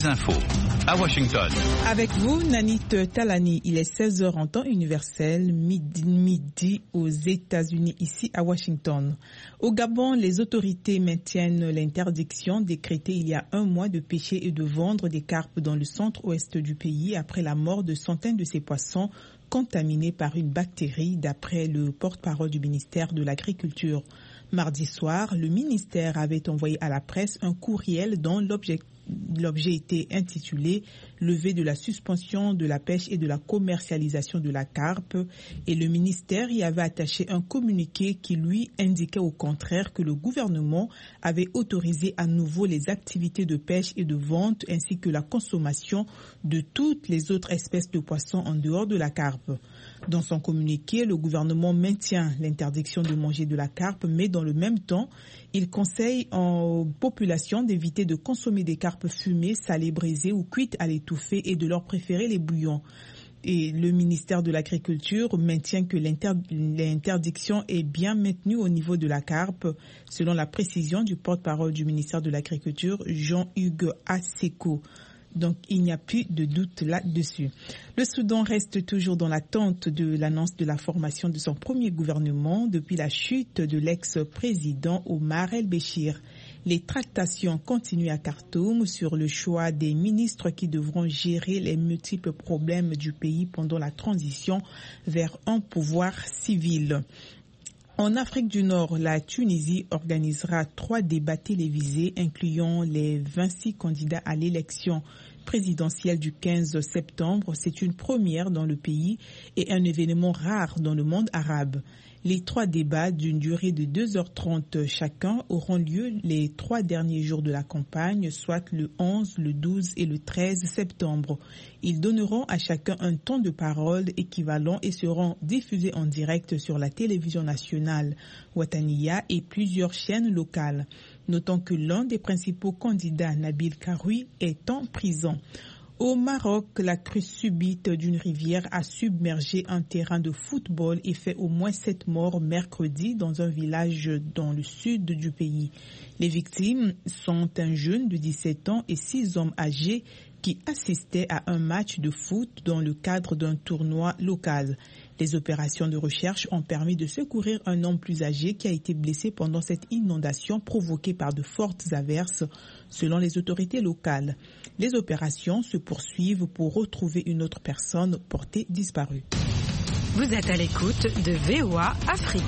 Infos à Washington. Avec vous, Nanit Talani. Il est 16h en temps universel, midi aux États-Unis, ici à Washington. Au Gabon, les autorités maintiennent l'interdiction décrétée il y a un mois de pêcher et de vendre des carpes dans le centre-ouest du pays après la mort de centaines de ces poissons contaminés par une bactérie, d'après le porte-parole du ministère de l'Agriculture. Mardi soir, le ministère avait envoyé à la presse un courriel dont l'objet était intitulé « Levée de la suspension de la pêche et de la commercialisation de la carpe » et le ministère y avait attaché un communiqué qui lui indiquait au contraire que le gouvernement avait autorisé à nouveau les activités de pêche et de vente ainsi que la consommation de toutes les autres espèces de poissons en dehors de la carpe. Dans son communiqué, le gouvernement maintient l'interdiction de manger de la carpe, mais dans le même temps, il conseille aux populations d'éviter de consommer des carpes fumées, salées, brisées ou cuites à l'étouffée et de leur préférer les bouillons. Et le ministère de l'Agriculture maintient que l'interdiction est bien maintenue au niveau de la carpe, selon la précision du porte-parole du ministère de l'Agriculture, Jean-Hugues Asseko. Donc, il n'y a plus de doute là-dessus. Le Soudan reste toujours dans l'attente de l'annonce de la formation de son premier gouvernement depuis la chute de l'ex-président Omar el-Béchir. Les tractations continuent à Khartoum sur le choix des ministres qui devront gérer les multiples problèmes du pays pendant la transition vers un pouvoir civil. En Afrique du Nord, la Tunisie organisera 3 débats télévisés incluant les 26 candidats à l'élection présidentielle du 15 septembre. C'est une première dans le pays et un événement rare dans le monde arabe. Les 3 débats d'une durée de 2h30 chacun auront lieu les 3 derniers jours de la campagne, soit le 11, le 12 et le 13 septembre. Ils donneront à chacun un temps de parole équivalent et seront diffusés en direct sur la télévision nationale Wataniya et plusieurs chaînes locales. Notons que l'un des principaux candidats, Nabil Karoui, est en prison. Au Maroc, la crue subite d'une rivière a submergé un terrain de football et fait au moins 7 morts mercredi dans un village dans le sud du pays. Les victimes sont un jeune de 17 ans et 6 hommes âgés qui assistaient à un match de foot dans le cadre d'un tournoi local. Les opérations de recherche ont permis de secourir un homme plus âgé qui a été blessé pendant cette inondation provoquée par de fortes averses, selon les autorités locales. Les opérations se poursuivent pour retrouver une autre personne portée disparue. Vous êtes à l'écoute de VOA Afrique.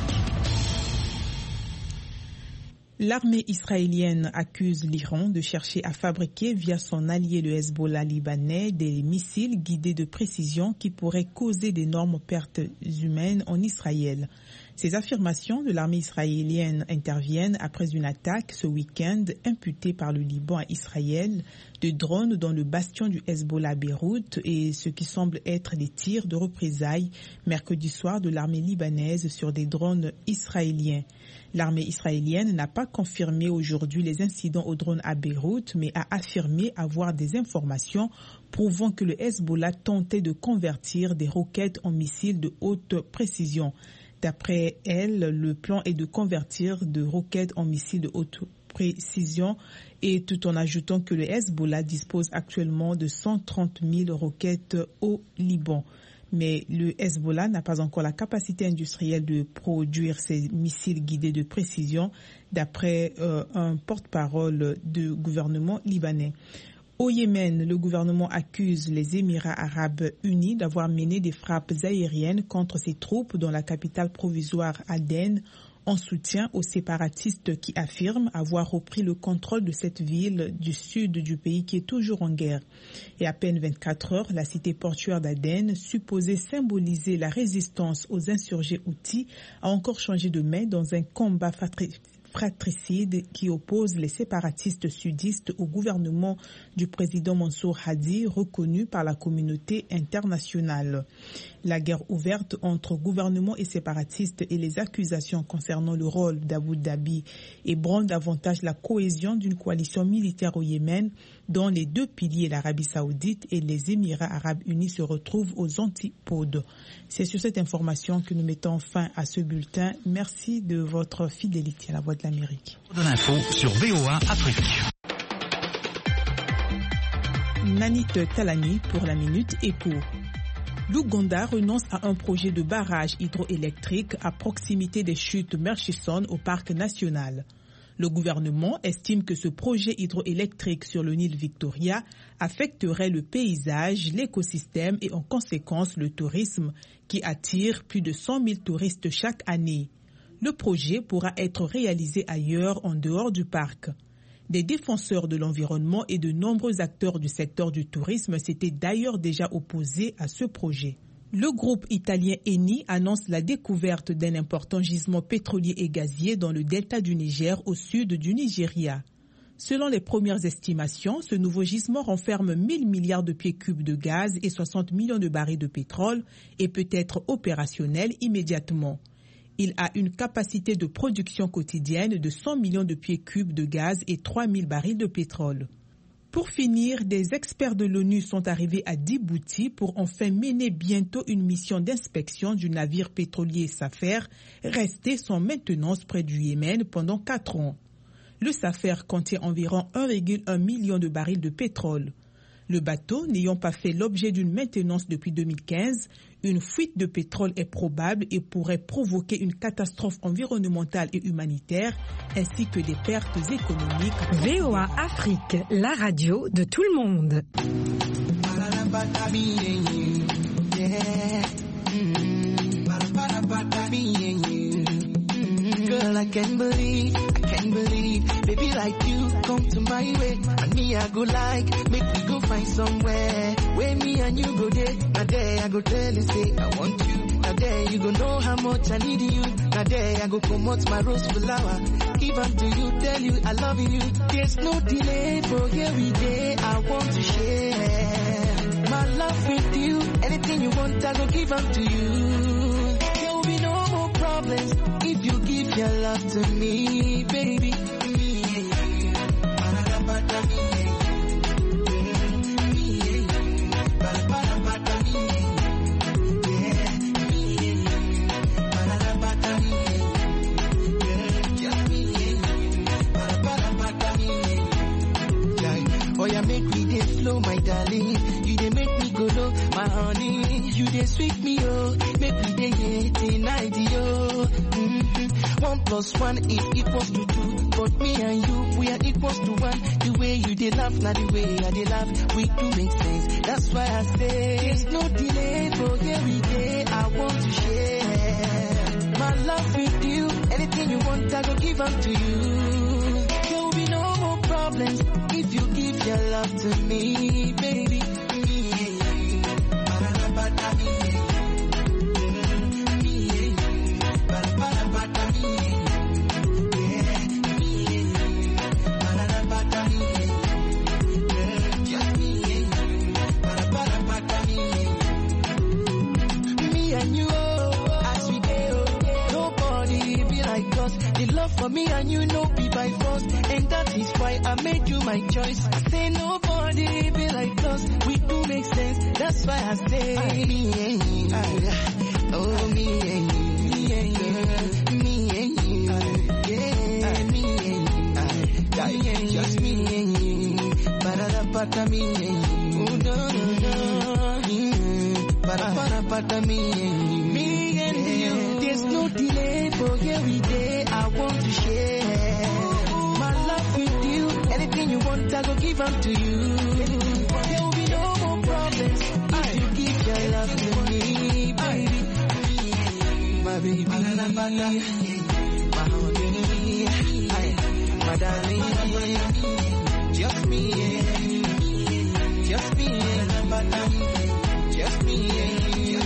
L'armée israélienne accuse l'Iran de chercher à fabriquer via son allié le Hezbollah libanais des missiles guidés de précision qui pourraient causer d'énormes pertes humaines en Israël. Ces affirmations de l'armée israélienne interviennent après une attaque ce week-end imputée par le Liban à Israël de drones dans le bastion du Hezbollah à Beyrouth et ce qui semble être des tirs de représailles mercredi soir de l'armée libanaise sur des drones israéliens. L'armée israélienne n'a pas confirmé aujourd'hui les incidents aux drones à Beyrouth, mais a affirmé avoir des informations prouvant que le Hezbollah tentait de convertir des roquettes en missiles de haute précision. D'après elle, le plan est de convertir de roquettes en missiles de haute précision et tout en ajoutant que le Hezbollah dispose actuellement de 130 000 roquettes au Liban. Mais le Hezbollah n'a pas encore la capacité industrielle de produire ces missiles guidés de précision, d'après un porte-parole du gouvernement libanais. Au Yémen, le gouvernement accuse les Émirats arabes unis d'avoir mené des frappes aériennes contre ses troupes dans la capitale provisoire Aden, en soutien aux séparatistes qui affirment avoir repris le contrôle de cette ville du sud du pays qui est toujours en guerre. Et à peine 24 heures, la cité portuaire d'Aden, supposée symboliser la résistance aux insurgés houthis, a encore changé de main dans un combat fratricide qui oppose les séparatistes sudistes au gouvernement du président Mansour Hadi, reconnu par la communauté internationale. La guerre ouverte entre gouvernement et séparatistes et les accusations concernant le rôle d'Abu Dhabi ébranlent davantage la cohésion d'une coalition militaire au Yémen dont les 2 piliers, l'Arabie Saoudite et les Émirats arabes unis, se retrouvent aux antipodes. C'est sur cette information que nous mettons fin à ce bulletin. Merci de votre fidélité à la Voix de l'Amérique. De l'info sur VOA Afrique. Nanit Talani pour la Minute Éco. L'Ouganda renonce à un projet de barrage hydroélectrique à proximité des chutes Murchison au parc national. Le gouvernement estime que ce projet hydroélectrique sur le Nil Victoria affecterait le paysage, l'écosystème et en conséquence le tourisme qui attire plus de 100 000 touristes chaque année. Le projet pourra être réalisé ailleurs en dehors du parc. Des défenseurs de l'environnement et de nombreux acteurs du secteur du tourisme s'étaient d'ailleurs déjà opposés à ce projet. Le groupe italien Eni annonce la découverte d'un important gisement pétrolier et gazier dans le delta du Niger au sud du Nigeria. Selon les premières estimations, ce nouveau gisement renferme 1000 milliards de pieds cubes de gaz et 60 millions de barils de pétrole et peut être opérationnel immédiatement. Il a une capacité de production quotidienne de 100 millions de pieds cubes de gaz et 3000 barils de pétrole. Pour finir, des experts de l'ONU sont arrivés à Djibouti pour enfin mener bientôt une mission d'inspection du navire pétrolier Safer, resté sans maintenance près du Yémen pendant 4 ans. Le Safer contient environ 1,1 million de barils de pétrole. Le bateau n'ayant pas fait l'objet d'une maintenance depuis 2015, une fuite de pétrole est probable et pourrait provoquer une catastrophe environnementale et humanitaire, ainsi que des pertes économiques. VOA Afrique, la radio de tout le monde. Girl, I can't believe, baby like you come to my way, and me I go like, make we go find somewhere, where me and you go there, now there I go tell you say I want you, now there you go know how much I need you, now there I go come out my rose flower, give them to you, tell you I love you, there's no delay, for here we day, I want to share, my love with you, anything you want I go give them to you, there will be no more problems, if you give your love to me, baby. Oh yeah, make me dey flow, my darling. You dey make me go low, my honey. You dey sweet me, oh. Make me dey here tonight, yo. 1 + 1 is equals to 2. But me and you, we are equals to 1. The way you dey laugh, not the way I dey laugh. We do make sense. That's why I say there's no delay. For every day, I want to share my love with you. Anything you want, I go give up to you. There will be no more problems if you give your love to me, baby. For me and you know be by force, and that is why I made you my choice. I say nobody be like us, we do make sense. That's why I say me and you, oh me and you, me and you, me and you, yeah, me and you, just me and you, para me and you, oh no no no, para me and you, me and you. There's no delay for every day. I want to share my love with you. Anything you want, I go give up to you. There will be no more problems if you give your love to me, baby. My baby, my honey, my darling, just me, just me, just me.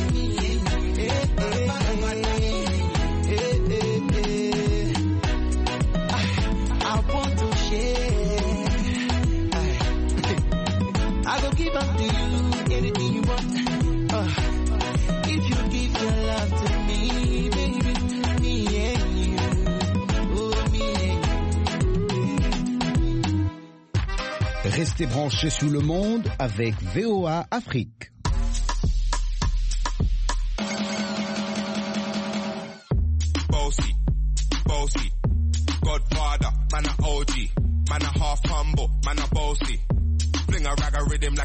I go give up to you anything you want. If you give your love to me, baby, me and you, oh me and you. Restez branchés sur le monde avec VOA Afrique. Bossy, Godfather, man a OG, man a half humble, man a bossy. Fling a rag a rhythm like